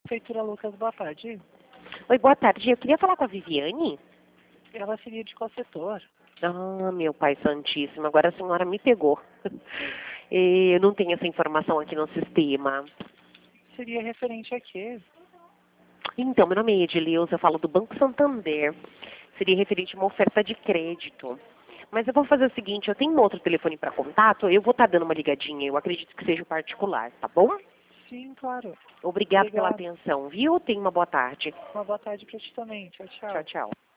Prefeitura Lucas, boa tarde. Oi, boa tarde. Eu queria falar com a Viviane. Ela seria de qual setor? Ah, meu pai santíssimo, agora a senhora me pegou. Eu não tenho essa informação aqui no sistema. Seria referente a quê? Então, meu nome é Edileuza, eu falo do Banco Santander. Seria referente a uma oferta de crédito. Mas eu vou fazer o seguinte, eu tenho um outro telefone para contato, eu vou estar dando uma ligadinha, eu acredito que seja o particular, tá bom? Sim, claro. Obrigado pela Obrigado. atenção, viu? Tenha uma boa tarde. Uma boa tarde para ti também. Tchau, Tchau, tchau. tchau.